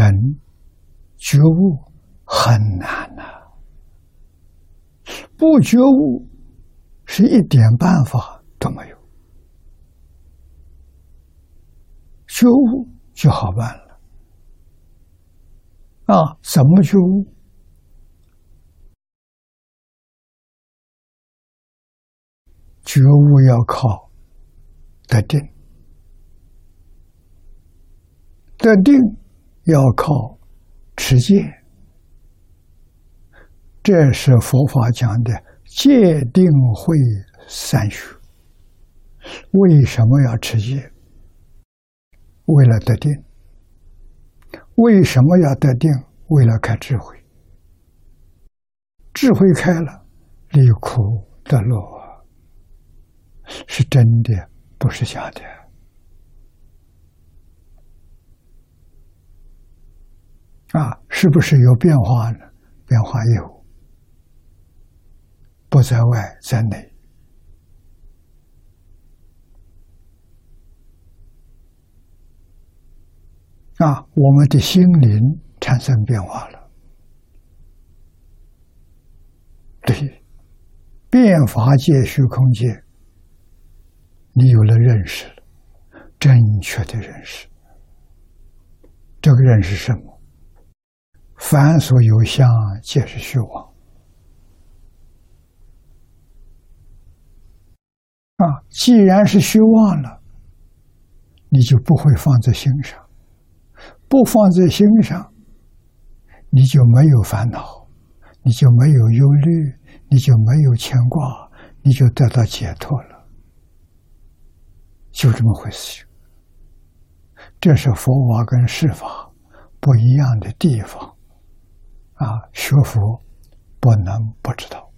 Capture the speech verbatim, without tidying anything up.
人觉悟很难呐、啊，不觉悟是一点办法都没有，觉悟就好办了。啊，怎么觉悟？觉悟要靠得定，得定要靠持戒，这是佛法讲的戒定慧三学。为什么要持戒？为了得定。为什么要得定？为了开智慧。智慧开了，离苦得乐，是真的，不是假的。啊，是不是有变化呢？变化有，不在外，在内。啊，我们的心灵产生变化了。对，变法界、虚空界，你有了认识了，正确的认识。这个认识什么？凡所有相，皆是虚妄。啊，既然是虚妄了，你就不会放在心上。不放在心上，你就没有烦恼，你就没有忧虑，你就没有牵挂，你就得到解脱了，就这么回事情。这是佛法跟世法不一样的地方啊！学佛不能不知道。